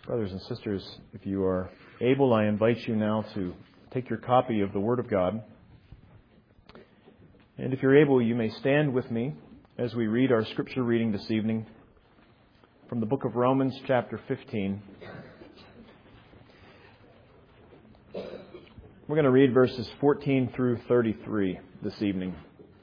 Brothers and sisters, if you are able, I invite you now to take your copy of the Word of God. And if you're able, you may stand with me as we read our scripture reading this evening from the book of Romans, chapter 15. We're going to read verses 14 through 33 this evening.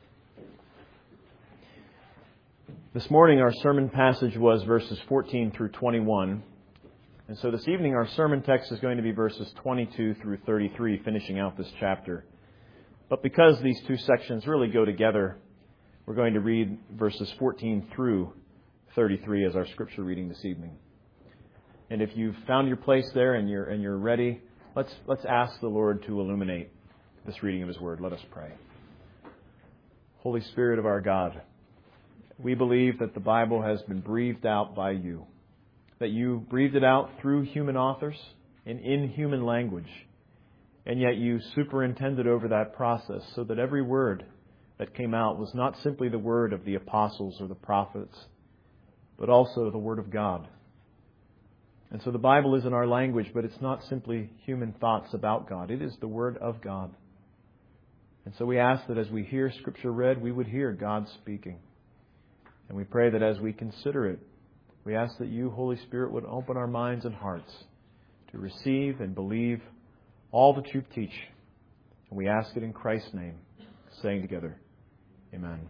This morning, our sermon passage was verses 14 through 21. And so this evening, our sermon text is going to be verses 22 through 33, finishing out this chapter. But because these two sections really go together, we're going to read verses 14 through 33 as our scripture reading this evening. And if you've found your place there and you're ready, let's ask the Lord to illuminate this reading of His Word. Let us pray. Holy Spirit of our God, we believe that the Bible has been breathed out by you, that you breathed it out through human authors and in human language, and yet you superintended over that process so that every word that came out was not simply the word of the apostles or the prophets, but also the Word of God. And so the Bible is in our language, but it's not simply human thoughts about God. It is the Word of God. And so we ask that as we hear Scripture read, we would hear God speaking. And we pray that as we consider it, we ask that you, Holy Spirit, would open our minds and hearts to receive and believe all that you teach. And we ask it in Christ's name, saying together, Amen.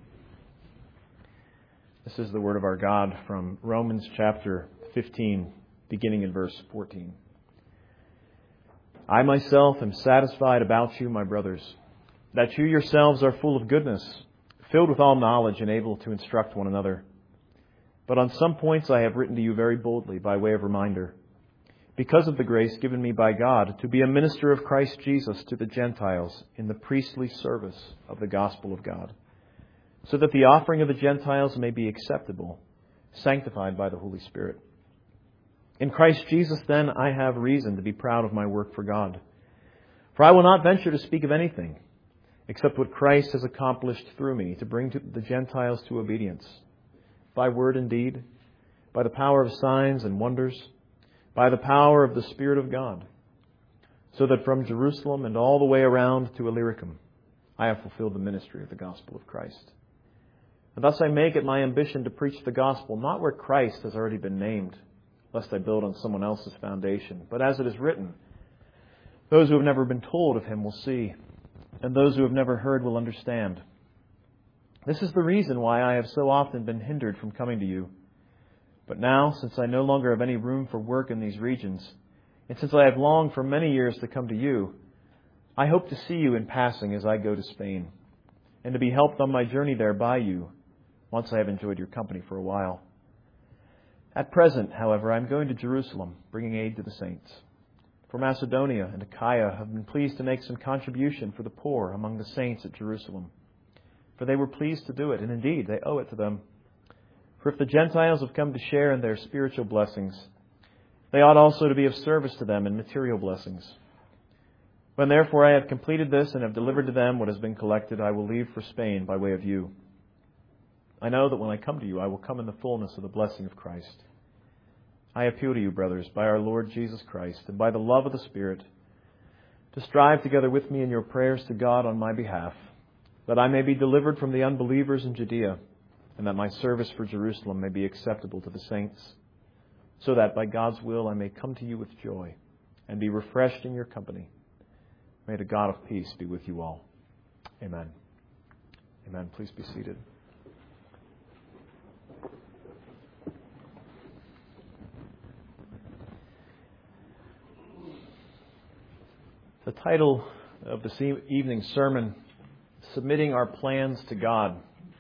This is the word of our God from Romans chapter 15, beginning in verse 14. I myself am satisfied about you, my brothers, that you yourselves are full of goodness, filled with all knowledge and able to instruct one another. But on some points I have written to you very boldly by way of reminder, because of the grace given me by God to be a minister of Christ Jesus to the Gentiles in the priestly service of the gospel of God, so that the offering of the Gentiles may be acceptable, sanctified by the Holy Spirit. In Christ Jesus, then, I have reason to be proud of my work for God. For I will not venture to speak of anything except what Christ has accomplished through me to bring the Gentiles to obedience, by word and deed, by the power of signs and wonders, by the power of the Spirit of God, so that from Jerusalem and all the way around to Illyricum, I have fulfilled the ministry of the gospel of Christ. And thus I make it my ambition to preach the gospel, not where Christ has already been named, lest I build on someone else's foundation, but as it is written, those who have never been told of him will see, and those who have never heard will understand. This is the reason why I have so often been hindered from coming to you. But now, since I no longer have any room for work in these regions, and since I have longed for many years to come to you, I hope to see you in passing as I go to Spain, and to be helped on my journey there by you, once I have enjoyed your company for a while. At present, however, I am going to Jerusalem, bringing aid to the saints. For Macedonia and Achaia have been pleased to make some contribution for the poor among the saints at Jerusalem. For they were pleased to do it, and indeed they owe it to them. For if the Gentiles have come to share in their spiritual blessings, they ought also to be of service to them in material blessings. When therefore I have completed this and have delivered to them what has been collected, I will leave for Spain by way of you. I know that when I come to you, I will come in the fullness of the blessing of Christ. I appeal to you, brothers, by our Lord Jesus Christ, and by the love of the Spirit, to strive together with me in your prayers to God on my behalf, that I may be delivered from the unbelievers in Judea, and that my service for Jerusalem may be acceptable to the saints, so that by God's will I may come to you with joy, and be refreshed in your company. May the God of peace be with you all. Amen. Amen. Please be seated. The title of this evening's sermon, Submitting Our Plans to God.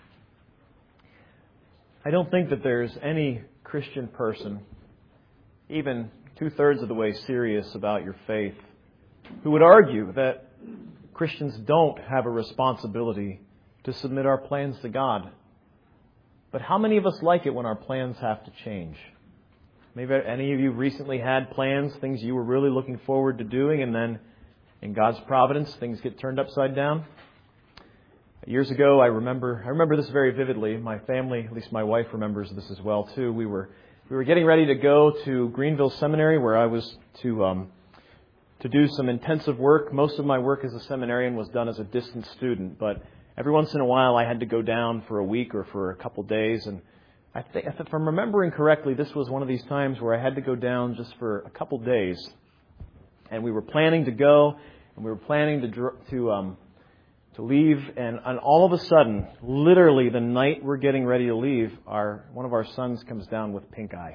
I don't think that there's any Christian person, even 2/3 of the way serious about your faith, who would argue that Christians don't have a responsibility to submit our plans to God. But how many of us like it when our plans have to change? Maybe any of you recently had plans, things you were really looking forward to doing, and then in God's providence, things get turned upside down. Years ago, I remember this very vividly. My family, at least my wife, remembers this as well too. We were We were getting ready to go to Greenville Seminary, where I was to do some intensive work. Most of my work as a seminarian was done as a distant student, but every once in a while I had to go down for a week or for a couple days. And I think, if I'm remembering correctly, this was one of these times where I had to go down just for a couple days. And we were planning to go, and we were planning to leave, and all of a sudden, literally the night we're getting ready to leave, one of our sons comes down with pink eye.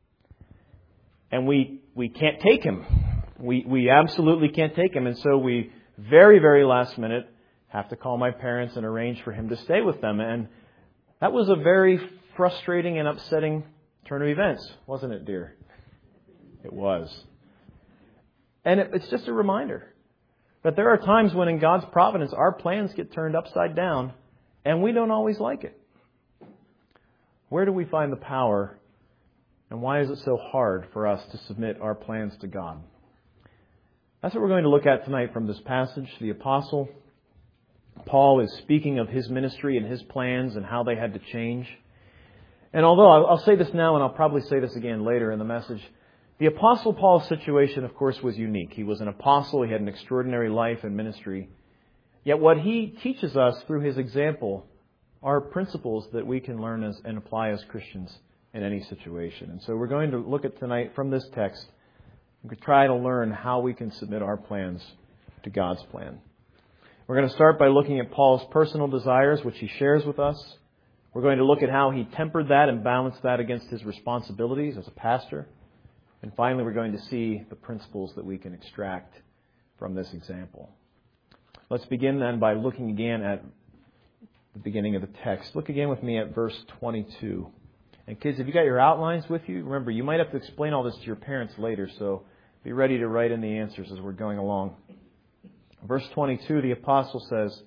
And we can't take him. We absolutely can't take him. And so we, very, very last minute, have to call my parents and arrange for him to stay with them. And that was a very frustrating and upsetting turn of events, wasn't it, dear? It was. And it's just a reminder that there are times when in God's providence our plans get turned upside down and we don't always like it. Where do we find the power, and why is it so hard for us to submit our plans to God? That's what we're going to look at tonight from this passage. The Apostle Paul is speaking of his ministry and his plans and how they had to change. And although I'll say this now and I'll probably say this again later in the message, the Apostle Paul's situation, of course, was unique. He was an apostle. He had an extraordinary life and ministry. Yet what he teaches us through his example are principles that we can learn and apply as Christians in any situation. And so we're going to look at tonight from this text and try to learn how we can submit our plans to God's plan. We're going to start by looking at Paul's personal desires, which he shares with us. We're going to look at how he tempered that and balanced that against his responsibilities as a pastor. And finally, we're going to see the principles that we can extract from this example. Let's begin then by looking again at the beginning of the text. Look again with me at verse 22. And kids, if you got your outlines with you, remember, you might have to explain all this to your parents later, so be ready to write in the answers as we're going along. Verse 22, the apostle says,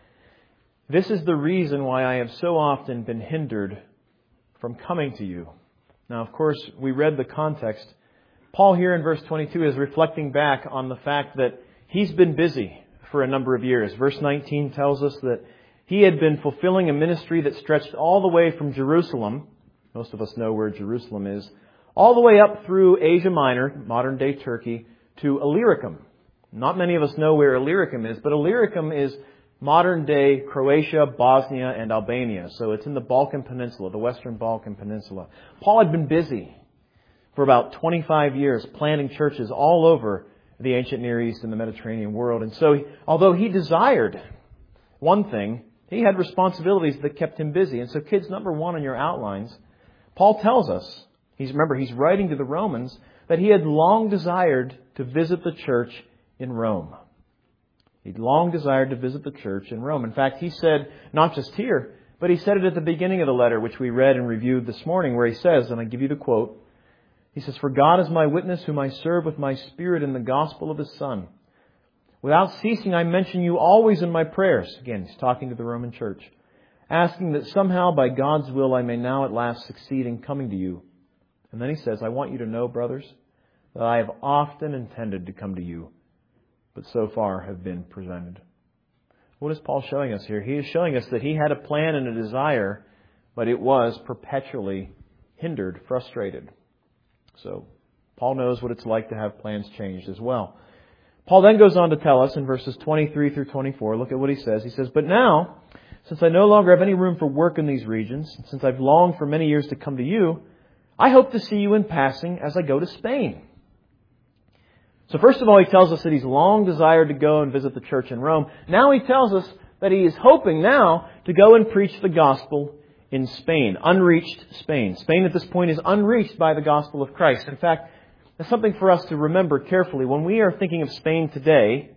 "This is the reason why I have so often been hindered from coming to you." Now, of course, we read the context. Paul here in verse 22 is reflecting back on the fact that he's been busy for a number of years. Verse 19 tells us that he had been fulfilling a ministry that stretched all the way from Jerusalem. Most of us know where Jerusalem is. All the way up through Asia Minor, modern-day Turkey, to Illyricum. Not many of us know where Illyricum is, but Illyricum is modern-day Croatia, Bosnia, and Albania. So it's in the Balkan Peninsula, the Western Balkan Peninsula. Paul had been busy for about 25 years planting churches all over the ancient Near East and the Mediterranean world. And so, although he desired one thing, he had responsibilities that kept him busy. And so, kids, number one on your outlines, Paul tells us, he's writing to the Romans, that he had long desired to visit the church in Rome. He'd long desired to visit the church in Rome. In fact, he said, not just here, but he said it at the beginning of the letter, which we read and reviewed this morning, where he says, and I give you the quote, he says, "For God is my witness, whom I serve with my spirit in the gospel of His Son. Without ceasing, I mention you always in my prayers." Again, he's talking to the Roman church. "Asking that somehow by God's will I may now at last succeed in coming to you." And then he says, "I want you to know, brothers, that I have often intended to come to you, but so far have been prevented." What is Paul showing us here? He is showing us that he had a plan and a desire, but it was perpetually hindered, frustrated. So Paul knows what it's like to have plans changed as well. Paul then goes on to tell us in verses 23 through 24, look at what he says. He says, "But now, since I no longer have any room for work in these regions, and since I've longed for many years to come to you, I hope to see you in passing as I go to Spain." So first of all, he tells us that he's long desired to go and visit the church in Rome. Now he tells us that he is hoping now to go and preach the gospel in Spain, unreached Spain. Spain at this point is unreached by the gospel of Christ. In fact, that's something for us to remember carefully. When we are thinking of Spain today,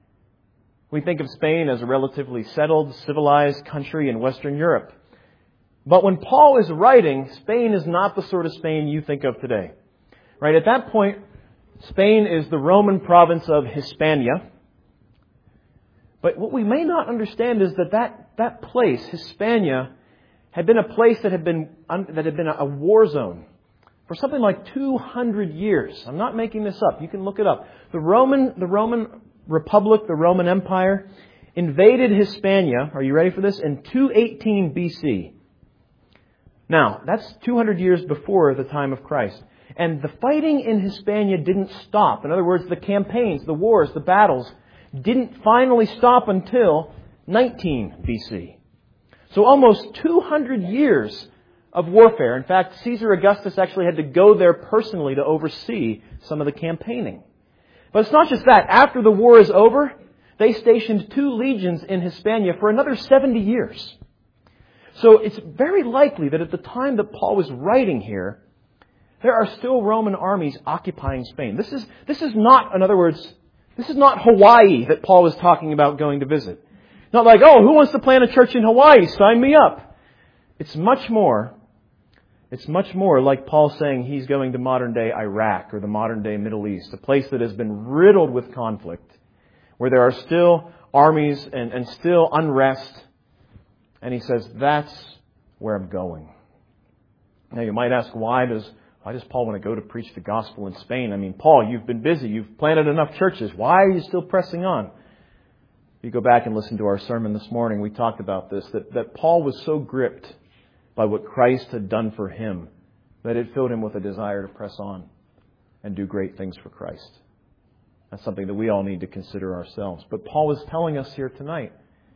we think of Spain as a relatively settled, civilized country in Western Europe. But when Paul is writing, Spain is not the sort of Spain you think of today. Right? At that point, Spain is the Roman province of Hispania. But what we may not understand is that place, Hispania, had been a place that had been a war zone for something like 200 years. I'm not making this up. You can look it up. The Roman Republic, the Roman Empire, invaded Hispania. Are you ready for this? In 218 BC. Now, that's 200 years before the time of Christ. And the fighting in Hispania didn't stop. In other words, the campaigns, the wars, the battles didn't finally stop until 19 BC. So almost 200 years of warfare. In fact, Caesar Augustus actually had to go there personally to oversee some of the campaigning. But it's not just that. After the war is over, they stationed 2 legions in Hispania for another 70 years. So it's very likely that at the time that Paul was writing here, there are still Roman armies occupying Spain. This is not, in other words, this is not Hawaii that Paul was talking about going to visit. Not like, oh, who wants to plant a church in Hawaii? Sign me up. It's much more like Paul saying he's going to modern day Iraq or the modern day Middle East, a place that has been riddled with conflict, where there are still armies and still unrest. And he says, that's where I'm going. Now you might ask, why does Paul want to go to preach the gospel in Spain? I mean, Paul, you've been busy. You've planted enough churches. Why are you still pressing on? If you go back and listen to our sermon this morning, we talked about this, that Paul was so gripped by what Christ had done for him that it filled him with a desire to press on and do great things for Christ. That's something that we all need to consider ourselves. But Paul is telling us here tonight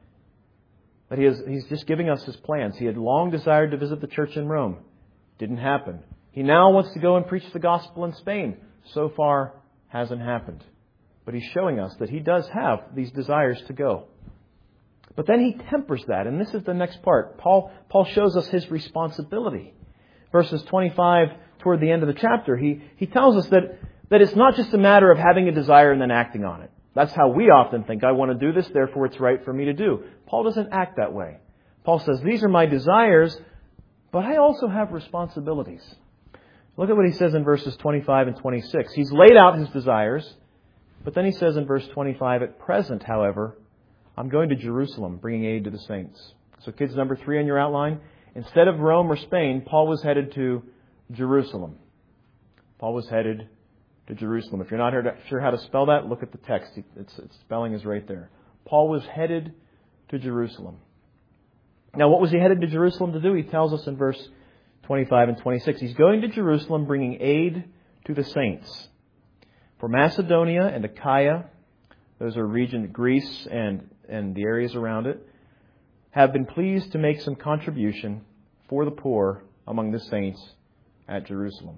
that he's just giving us his plans. He had long desired to visit the church in Rome. Didn't happen. He now wants to go and preach the gospel in Spain. So far, hasn't happened. But he's showing us that he does have these desires to go. But then he tempers that, and this is the next part. Paul shows us his responsibility. Verses 25 toward the end of the chapter, he tells us that it's not just a matter of having a desire and then acting on it. That's how we often think, I want to do this, therefore it's right for me to do. Paul doesn't act that way. Paul says, these are my desires, but I also have responsibilities. Look at what he says in verses 25 and 26. He's laid out his desires, but then he says in verse 25, at present, however, I'm going to Jerusalem, bringing aid to the saints. So kids, number 3 on your outline, instead of Rome or Spain, Paul was headed to Jerusalem. Paul was headed to Jerusalem. If you're not sure how to spell that, look at the text. Its spelling is right there. Paul was headed to Jerusalem. Now, what was he headed to Jerusalem to do? He tells us in verse 25 and 26. He's going to Jerusalem bringing aid to the saints. For Macedonia and Achaia, those are region Greece and the areas around it, have been pleased to make some contribution for the poor among the saints at Jerusalem.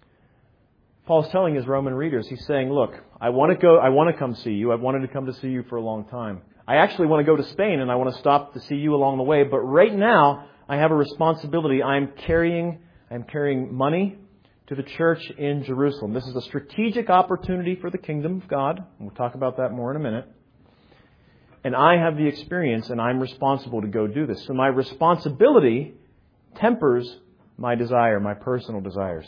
Paul's telling his Roman readers, he's saying, look, I want to come see you. I've wanted to come to see you for a long time. I actually want to go to Spain and I want to stop to see you along the way. But right now, I have a responsibility. I'm carrying money to the church in Jerusalem. This is a strategic opportunity for the kingdom of God. And we'll talk about that more in a minute. And I have the experience and I'm responsible to go do this. So my responsibility tempers my desire, my personal desires.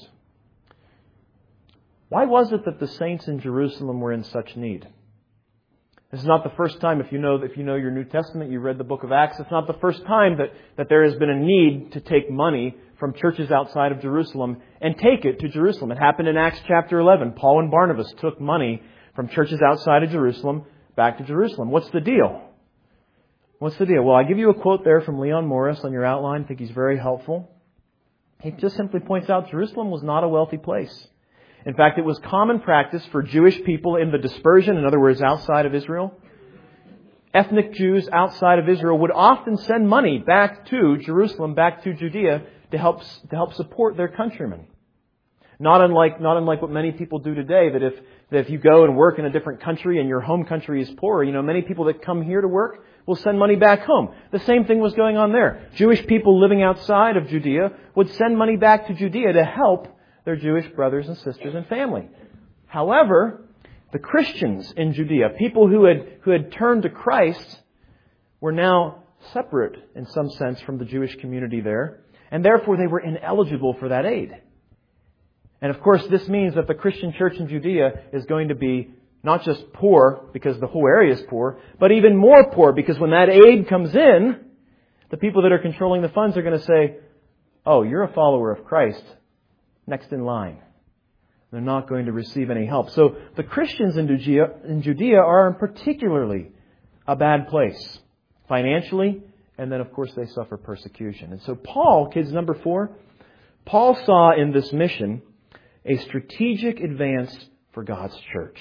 Why was it that the saints in Jerusalem were in such need? This is not the first time, if you know your New Testament, you read the book of Acts, it's not the first time that there has been a need to take money from churches outside of Jerusalem and take it to Jerusalem. It happened in Acts chapter 11. Paul and Barnabas took money from churches outside of Jerusalem back to Jerusalem. What's the deal? What's the deal? Well, I give you a quote there from Leon Morris on your outline. I think he's very helpful. He just simply points out Jerusalem was not a wealthy place. In fact, it was common practice for Jewish people in the dispersion, in other words, outside of Israel. Ethnic Jews outside of Israel would often send money back to Jerusalem, back to Judea, to help support their countrymen. Not unlike what many people do today, that if you go and work in a different country and your home country is poor, many people that come here to work will send money back home. The same thing was going on there. Jewish people living outside of Judea would send money back to Judea to help their Jewish brothers and sisters and family. However, the Christians in Judea, people who had turned to Christ, were now separate in some sense from the Jewish community there, and therefore they were ineligible for that aid. And of course, this means that the Christian church in Judea is going to be not just poor because the whole area is poor, but even more poor because when that aid comes in, the people that are controlling the funds are going to say, oh, you're a follower of Christ. Next in line. They're not going to receive any help. So the Christians in Judea are in particularly a bad place, financially And then, of course, they suffer persecution. And so Paul, kids, number 4, Paul saw in this mission a strategic advance for God's church.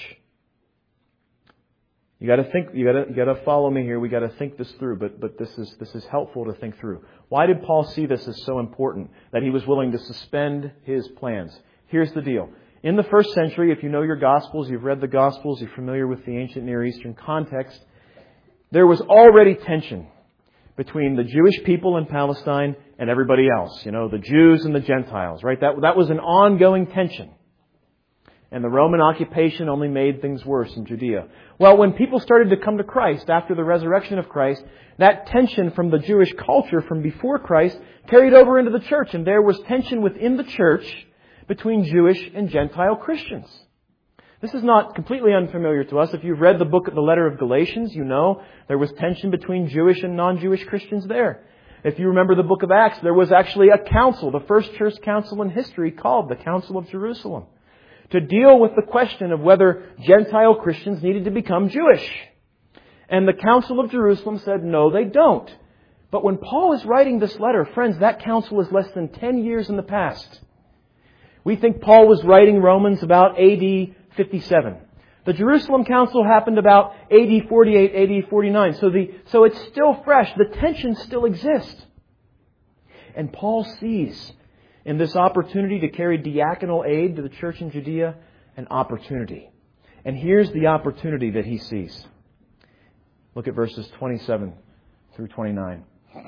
You got to think. You got to follow me here. We got to think this through. But this is helpful to think through. Why did Paul see this as so important that he was willing to suspend his plans? Here's the deal. In the first century, if you know your Gospels, you've read the Gospels, you're familiar with the ancient Near Eastern context, there was already tension between the Jewish people in Palestine and everybody else. You know, the Jews and the Gentiles, right? That was an ongoing tension. And the Roman occupation only made things worse in Judea. Well, when people started to come to Christ after the resurrection of Christ, that tension from the Jewish culture from before Christ carried over into the church. And there was tension within the church between Jewish and Gentile Christians. This is not completely unfamiliar to us. If you've read the letter of Galatians, you know there was tension between Jewish and non-Jewish Christians there. If you remember the book of Acts, there was actually a council, the first church council in history called the Council of Jerusalem, to deal with the question of whether Gentile Christians needed to become Jewish. And the Council of Jerusalem said, no, they don't. But when Paul is writing this letter, friends, that council is less than 10 years in the past. We think Paul was writing Romans about AD 57. The Jerusalem Council happened about AD 48, AD 49. So it's still fresh. The tension still exists. And Paul sees in this opportunity to carry diaconal aid to the church in Judea an opportunity. And here's the opportunity that he sees. Look at verses 27 through 29.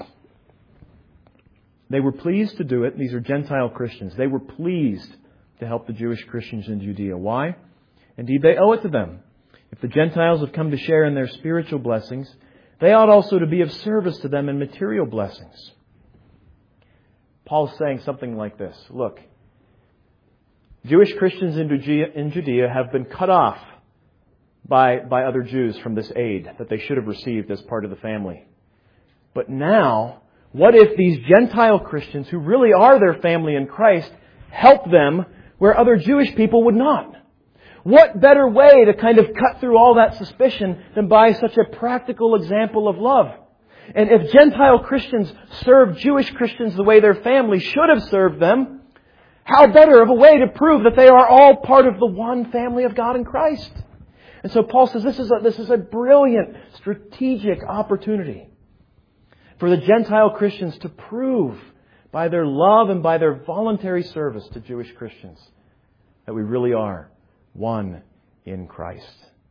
They were pleased to do it. These are Gentile Christians. They were pleased to help the Jewish Christians in Judea. Why? Indeed, they owe it to them. If the Gentiles have come to share in their spiritual blessings, they ought also to be of service to them in material blessings. Paul's saying something like this. Look, Jewish Christians in Judea have been cut off by other Jews from this aid that they should have received as part of the family. But now, what if these Gentile Christians, who really are their family in Christ, help them where other Jewish people would not? What better way to kind of cut through all that suspicion than by such a practical example of love? And if Gentile Christians serve Jewish Christians the way their family should have served them, how better of a way to prove that they are all part of the one family of God in Christ? And so Paul says this is a brilliant strategic opportunity for the Gentile Christians to prove by their love and by their voluntary service to Jewish Christians that we really are one in Christ.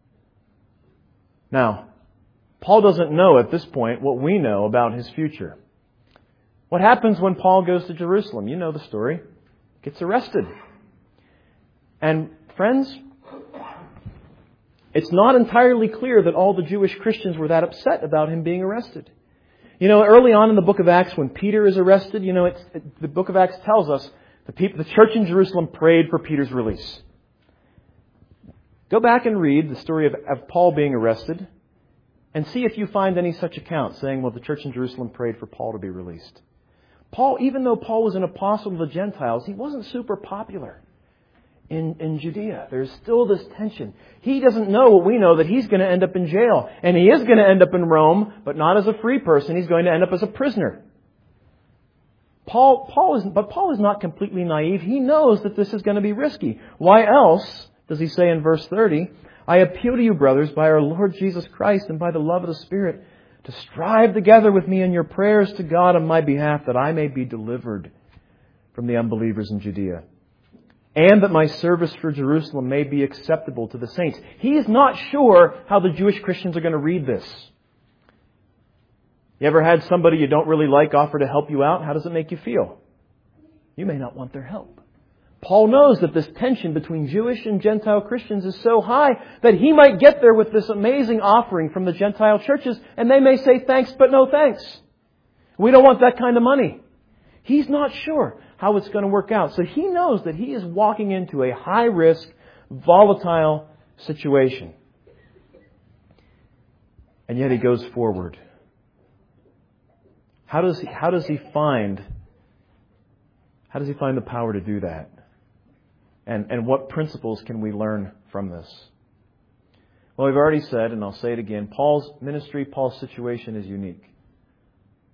Now, Paul doesn't know at this point what we know about his future. What happens when Paul goes to Jerusalem? You know the story. Gets arrested. And friends, it's not entirely clear that all the Jewish Christians were that upset about him being arrested. You know, early on in the book of Acts, when Peter is arrested, you know, the book of Acts tells us the church in Jerusalem prayed for Peter's release. Go back and read the story of Paul being arrested and see if you find any such account saying, well, the church in Jerusalem prayed for Paul to be released. Paul, even though Paul was an apostle to the Gentiles, he wasn't super popular in Judea. There's still this tension. He doesn't know what we know, that he's going to end up in jail. And he is going to end up in Rome, but not as a free person. He's going to end up as a prisoner. Paul is not completely naive. He knows that this is going to be risky. Why else does he say in verse 30, I appeal to you, brothers, by our Lord Jesus Christ and by the love of the Spirit, to strive together with me in your prayers to God on my behalf, that I may be delivered from the unbelievers in Judea, and that my service for Jerusalem may be acceptable to the saints. He is not sure how the Jewish Christians are going to read this. You ever had somebody you don't really like offer to help you out? How does it make you feel? You may not want their help. Paul knows that this tension between Jewish and Gentile Christians is so high that he might get there with this amazing offering from the Gentile churches, and they may say thanks, but no thanks. We don't want that kind of money. He's not sure how it's going to work out. So he knows that he is walking into a high-risk, volatile situation. And yet he goes forward. How does he find the power to do that? And what principles can we learn from this? Well, we've already said, and I'll say it again, Paul's ministry, Paul's situation is unique.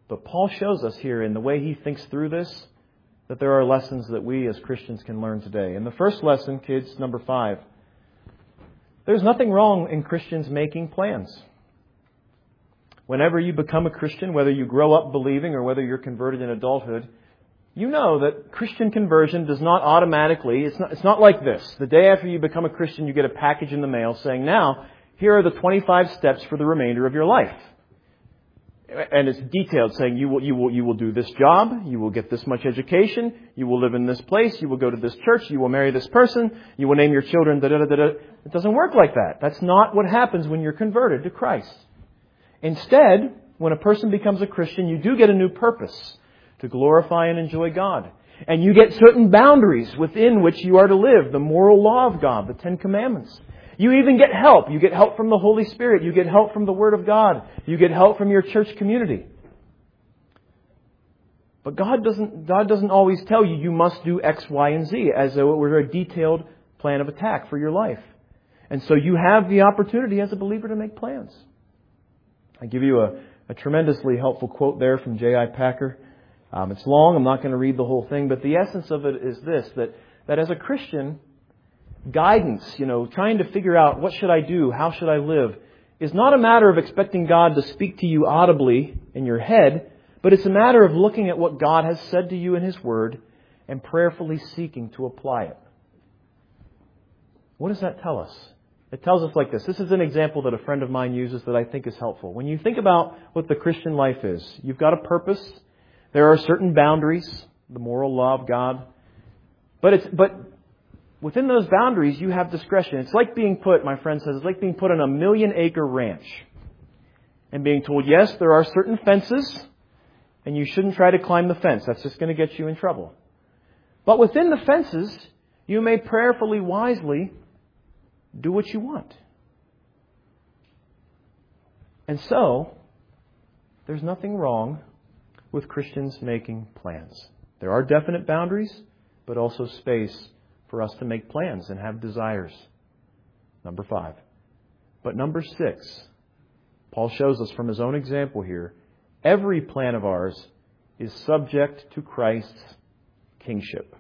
But Paul shows us here in the way he thinks through this that there are lessons that we as Christians can learn today. And the first lesson, kids, number 5, there's nothing wrong in Christians making plans. Whenever you become a Christian, whether you grow up believing or whether you're converted in adulthood, you know that Christian conversion does not automatically, it's not like this. The day after you become a Christian, you get a package in the mail saying, now, here are the 25 steps for the remainder of your life. And it's detailed, saying you will do this job, you will get this much education, you will live in this place, you will go to this church, you will marry this person, you will name your children, da-da-da-da-da. It doesn't work like that. That's not what happens when you're converted to Christ. Instead, when a person becomes a Christian, you do get a new purpose to glorify and enjoy God. And you get certain boundaries within which you are to live, the moral law of God, the 10 Commandments. You even get help. You get help from the Holy Spirit. You get help from the Word of God. You get help from your church community. But God doesn't always tell you you must do X, Y, and Z as though it were a detailed plan of attack for your life. And so you have the opportunity as a believer to make plans. I give you a tremendously helpful quote there from J.I. Packer. It's long. I'm not going to read the whole thing. But the essence of it is this, that as a Christian, guidance, trying to figure out what should I do, how should I live, is not a matter of expecting God to speak to you audibly in your head, but it's a matter of looking at what God has said to you in His Word and prayerfully seeking to apply it. What does that tell us? It tells us like this. This is an example that a friend of mine uses that I think is helpful. When you think about what the Christian life is, you've got a purpose. There are certain boundaries, the moral law of God. But within those boundaries, you have discretion. It's like being put, my friend says, it's like being put on a 1,000,000-acre ranch and being told, yes, there are certain fences, and you shouldn't try to climb the fence. That's just going to get you in trouble. But within the fences, you may prayerfully, wisely do what you want. And so, there's nothing wrong with Christians making plans. There are definite boundaries, but also space for us to make plans and have desires. Number 5. But number 6, Paul shows us from his own example here, every plan of ours is subject to Christ's kingship.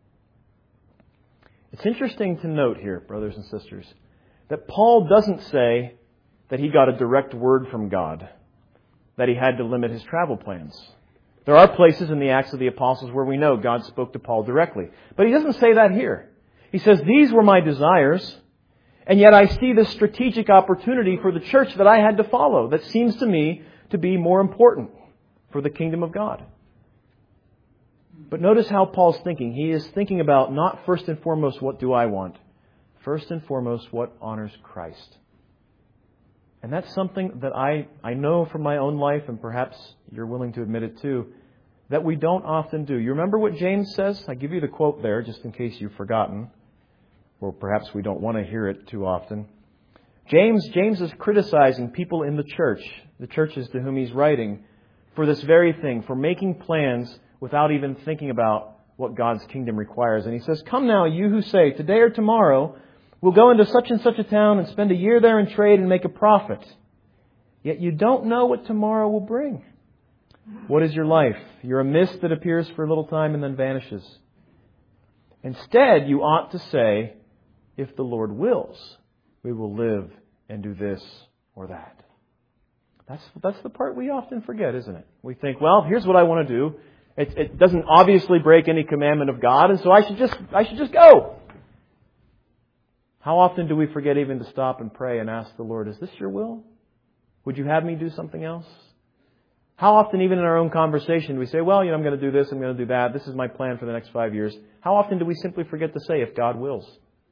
It's interesting to note here, brothers and sisters, that Paul doesn't say that he got a direct word from God, that he had to limit his travel plans. There are places in the Acts of the Apostles where we know God spoke to Paul directly. But he doesn't say that here. He says, these were my desires, and yet I see this strategic opportunity for the church that I had to follow that seems to me to be more important for the kingdom of God. But notice how Paul's thinking. He is thinking about not first and foremost, what do I want? First and foremost, what honors Christ? And that's something that I know from my own life, and perhaps you're willing to admit it too, that we don't often do. You remember what James says? I give you the quote there, just in case you've forgotten, or perhaps we don't want to hear it too often. James is criticizing people in the churches to whom he's writing, for this very thing, for making plans without even thinking about what God's kingdom requires. And he says, come now, you who say, today or tomorrow, we'll go into such and such a town and spend a year there in trade and make a profit. Yet you don't know what tomorrow will bring. What is your life? You're a mist that appears for a little time and then vanishes. Instead, you ought to say, if the Lord wills, we will live and do this or that. That's the part we often forget, isn't it? We think, well, here's what I want to do. It doesn't obviously break any commandment of God, and so I should just go. How often do we forget even to stop and pray and ask the Lord, is this your will? Would you have me do something else? How often, even in our own conversation, do we say, well, I'm going to do this, I'm going to do that, this is my plan for the next 5 years. How often do we simply forget to say, if God wills?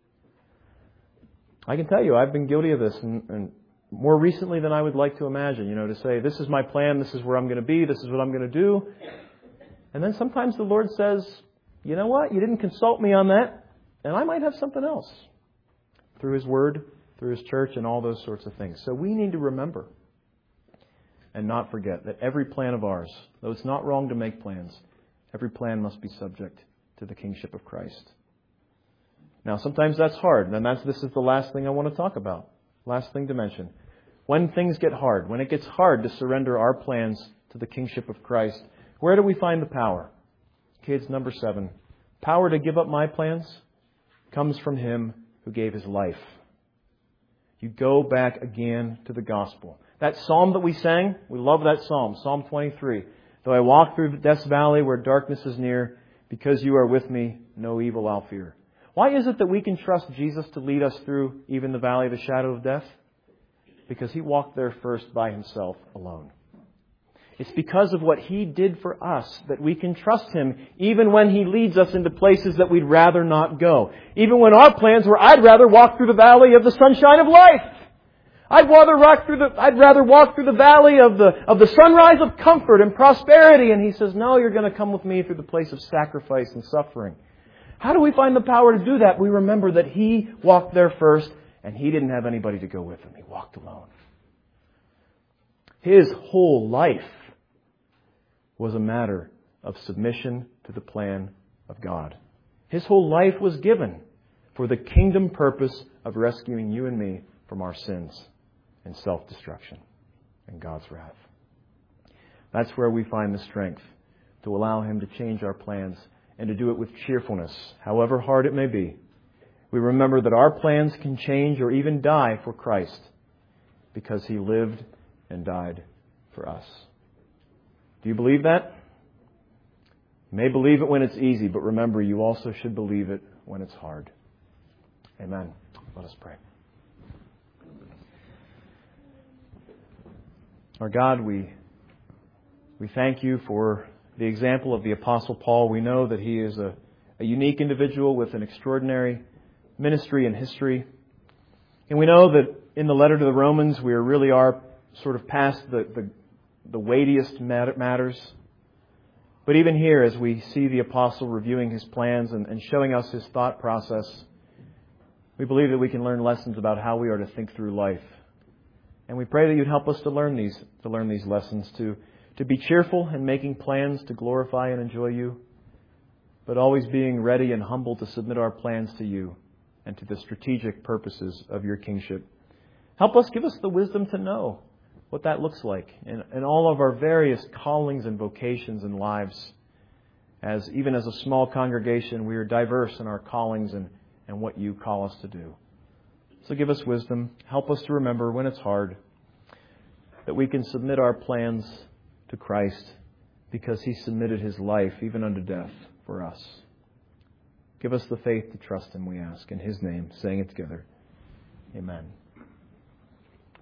I can tell you, I've been guilty of this, and more recently than I would like to imagine, to say, this is my plan, this is where I'm going to be, this is what I'm going to do. And then sometimes the Lord says, you know what, you didn't consult me on that, and I might have something else. Through His Word, through His church, and all those sorts of things. So we need to remember and not forget that every plan of ours, though it's not wrong to make plans, every plan must be subject to the kingship of Christ. Now, sometimes that's hard, and this is the last thing I want to talk about. Last thing to mention. When things get hard, when it gets hard to surrender our plans to the kingship of Christ. Where do we find the power? Kids, number 7. Power to give up my plans comes from Him who gave His life. You go back again to the gospel. That psalm that we sang, we love that psalm, Psalm 23. Though I walk through death's valley where darkness is near, because you are with me, no evil I'll fear. Why is it that we can trust Jesus to lead us through even the valley of the shadow of death? Because He walked there first by Himself alone. It's because of what He did for us that we can trust Him even when He leads us into places that we'd rather not go. Even when our plans were, I'd rather walk through the valley of the sunshine of life. I'd rather walk through the valley of the sunrise of comfort and prosperity. And He says, no, you're going to come with me through the place of sacrifice and suffering. How do we find the power to do that? We remember that He walked there first and He didn't have anybody to go with Him. He walked alone. His whole life was a matter of submission to the plan of God. His whole life was given for the kingdom purpose of rescuing you and me from our sins and self-destruction and God's wrath. That's where we find the strength to allow Him to change our plans and to do it with cheerfulness, however hard it may be. We remember that our plans can change or even die for Christ because He lived and died for us. Do you believe that? You may believe it when it's easy, but remember, you also should believe it when it's hard. Amen. Let us pray. Our God, we thank You for the example of the Apostle Paul. We know that he is a unique individual with an extraordinary ministry and history. And we know that in the letter to the Romans, we really are sort of past the weightiest matters. But even here, as we see the Apostle reviewing his plans and showing us his thought process, we believe that we can learn lessons about how we are to think through life. And we pray that You'd help us to learn these lessons, to be cheerful in making plans to glorify and enjoy You, but always being ready and humble to submit our plans to You and to the strategic purposes of Your kingship. Help us, give us the wisdom to know what that looks like in all of our various callings and vocations and lives. Even as a small congregation, we are diverse in our callings and what You call us to do. So give us wisdom. Help us to remember when it's hard that we can submit our plans to Christ because He submitted His life even unto death for us. Give us the faith to trust Him, we ask. In His name, saying it together. Amen.